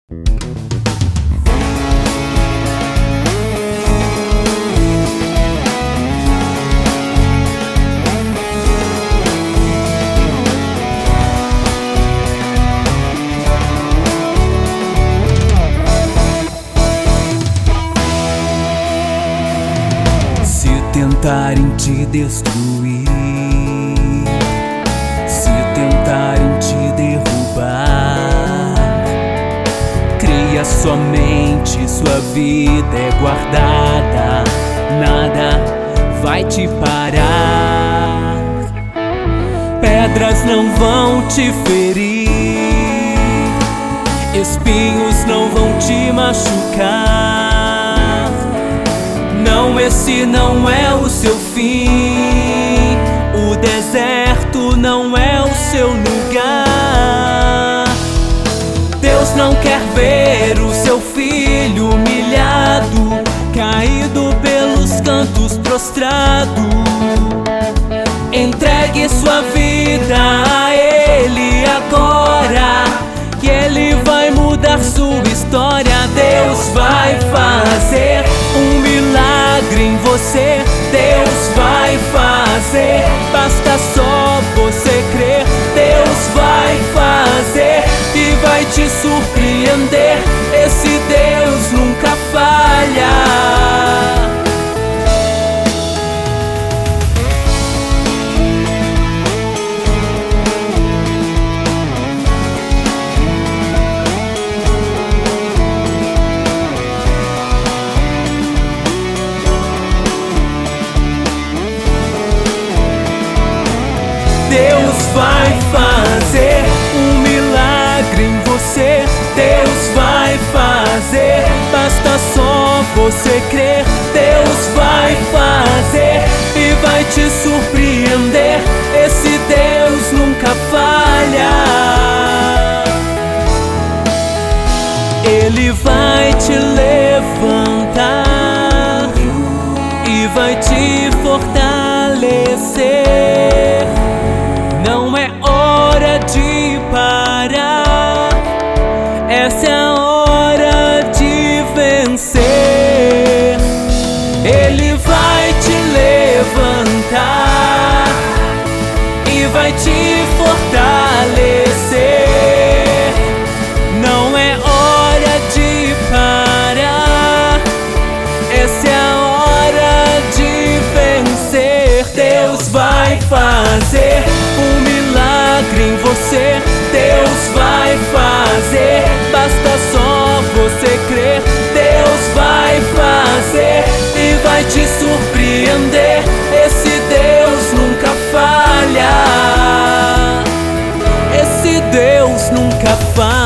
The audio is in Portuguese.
Tentarem te destruir, se tentarem te derrubar, creia somente, sua vida é guardada, nada vai te parar. Pedras não vão te ferir, espinhos não vão te machucar. Não, esse não é o seu fim, o deserto não é o seu lugar. Deus não quer ver o seu filho humilhado, caído pelos cantos, prostrado. Entregue sua vida a Ele agora, que Ele vai mudar sua história. Deus vai fazer um milagre em você, Deus vai fazer, basta só você crer. Deus vai fazer e vai te surpreender, esse Deus nunca falha. Deus vai fazer um milagre em você, Deus vai fazer, basta só você crer. Deus vai fazer e vai te surpreender, esse Deus nunca falha. Ele vai te levantar e vai te fortalecer. Não é hora de parar, essa é a hora de vencer. Ele vai te levantar e vai te fortalecer. Não é hora de parar, essa é a hora de vencer. Deus vai fazer um milagre em você, Deus vai fazer, basta só você crer. Deus vai fazer e vai te surpreender, esse Deus nunca falha, esse Deus nunca falha.